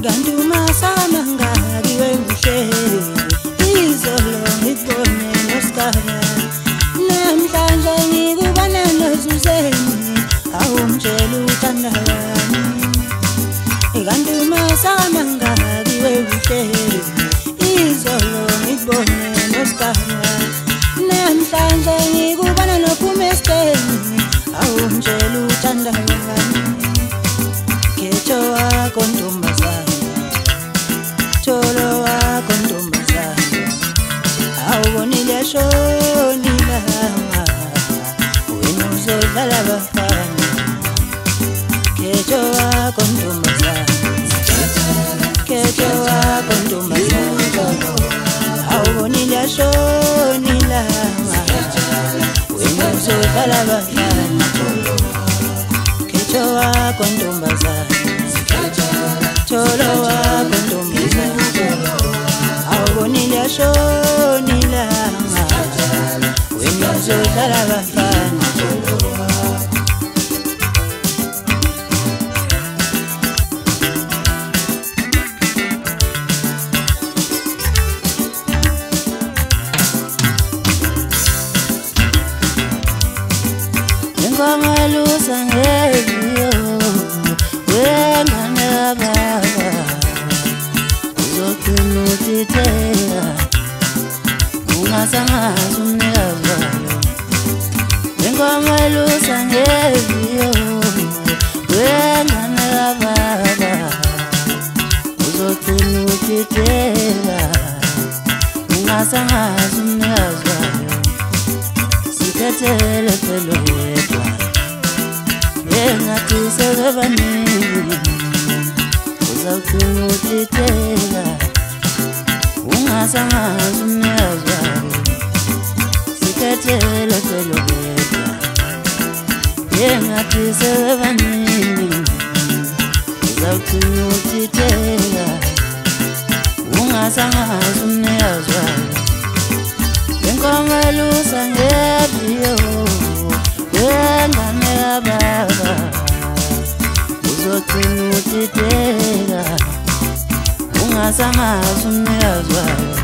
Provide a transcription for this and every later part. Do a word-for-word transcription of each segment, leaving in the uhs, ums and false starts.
Ganduma sana ngari wemushe izolo ngibone noskara namhlanje ngikubona nozuzeni awumtshela uthanda wami. Ganduma sana ngari wemushe izolo ngibone noskara namhlanje ngikubona nophumesteni awumtshela uthanda wami. Kecho wako ntombazana, cholo wako ntombazana, awubonile shonile hama, wena uzodlala bafana. Kecho wako ntombazana, kecho wako ntombazana, awubonile shonile hama, wena uzodlala bafana. Kecho wako ntombazana, cholo wako ntombazana, awubonile shonile hama, wena uzodlala bafana. Ngamalusa ngeziyo wengane baba uzogcina utithela ungasangazi umnikazi wayo. Ngamalusa ngeziyo wengane baba uzogcina utithela ungasangazi umnikazi wayo. Sithathele phelo yedwa engathi sebebaningi uzawugcina utithela ungasangazi umnikazi wayo. Sithathele phelo yedwa engathi sebebaningi uzawugcina utithela ungasangazi umnikazi wayo. Ngamalusa ngeziyo wengane baba uzogcina utithela ungasangazi umnikazi wayo.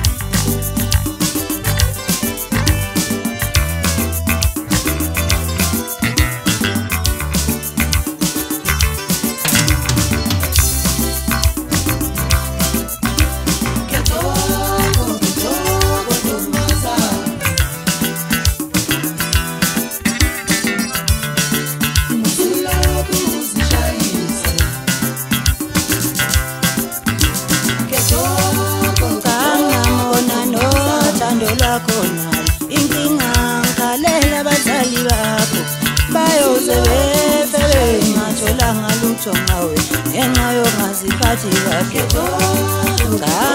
Inkinga ngikalela abazali bakho bayoze befebe ngatholanga lutho ngawe ngenxa yongaziphathi kahle.